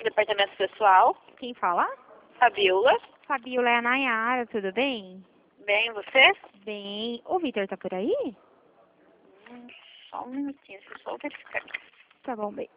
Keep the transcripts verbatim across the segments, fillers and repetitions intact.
Departamento pessoal, Quem fala? Fabiola. Fabiola é a Nayara, tudo bem? Bem, você? Bem. O Vitor tá por aí? Hum, só um minutinho, deixa eu só verificar. Tá bom, bem.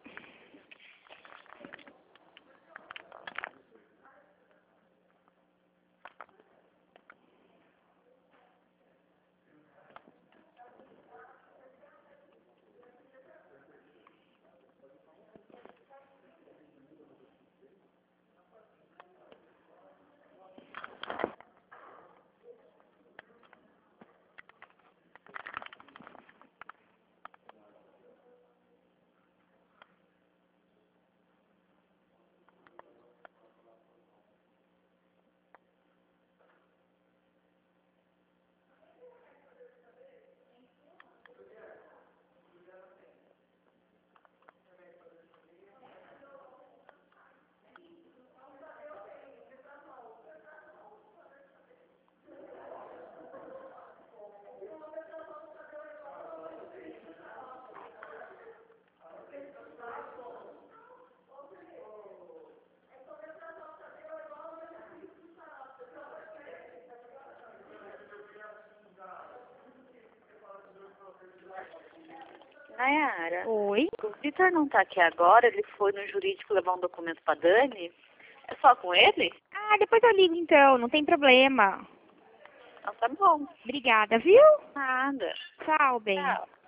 Nayara, Oi? o Vitor não tá aqui agora, ele foi no jurídico levar um documento pra Dani. É só com ele? Ah, depois eu ligo então, não tem problema. Então tá bom. Obrigada, viu? Nada. Tchau, bem. Tchau.